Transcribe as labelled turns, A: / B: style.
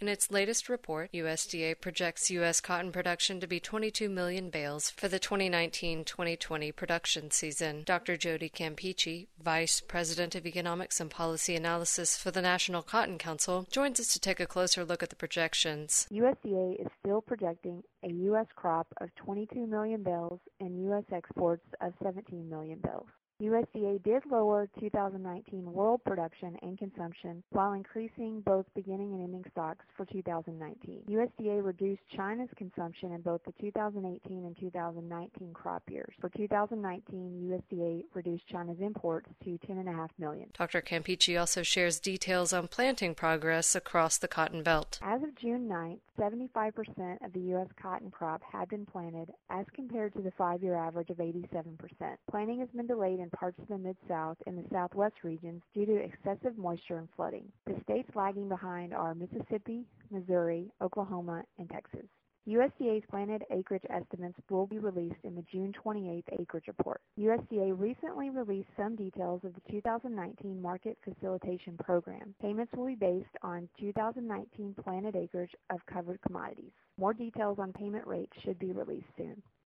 A: In its latest report, USDA projects U.S. cotton production to be 22 million bales for the 2019-2020 production season. Dr. Jody Campeachy, Vice President of Economics and Policy Analysis for the National Cotton Council, joins us to take a closer look at the projections.
B: USDA is still projecting a U.S. crop of 22 million bales and U.S. exports of 17 million bales. USDA did lower 2019 world production and consumption while increasing both beginning and ending stocks for 2019. USDA reduced China's consumption in both the 2018 and 2019 crop years. For 2019, USDA reduced China's imports to 10.5 million.
A: Dr. Campeachy also shares details on planting progress across the cotton belt.
B: As of June 9th, 75% of the U.S. cotton crop had been planted as compared to the 5-year average of 87%. Planting has been delayed in parts of the Mid-South and the Southwest regions due to excessive moisture and flooding. The states lagging behind are Mississippi, Missouri, Oklahoma, and Texas. USDA's planted acreage estimates will be released in the June 28th acreage report. USDA recently released some details of the 2019 Market Facilitation Program. Payments will be based on 2019 planted acreage of covered commodities. More details on payment rates should be released soon.